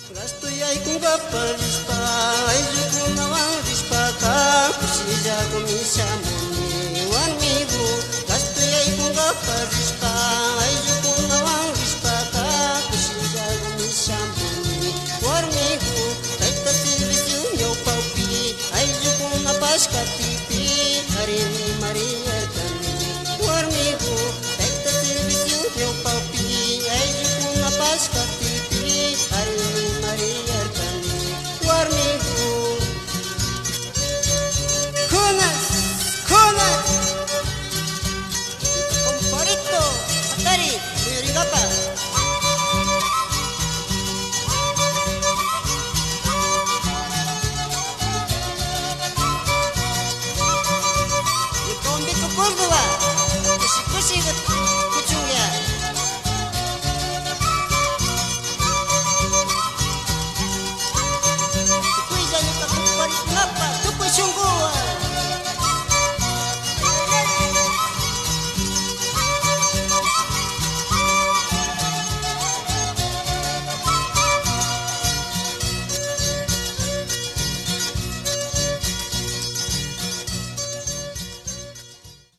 Gastoy ay kung kaparispa ay juko nawang rispa ka kusija kumisa muni warmigu. Gastoy ay kung kaparispa ay juko nawang rispa ka kusija kumisa muni warmigu. Kaita servicio nyo paupi ay juko na paska pipi harini maria kami warmigu. Kaita servicio nyo paupi ay juko na paska pipi harini Maria kami warmigu. Kunas, kunas. Comparito, atari, yurigapa. Ikombi kukurduwa, kushi kushi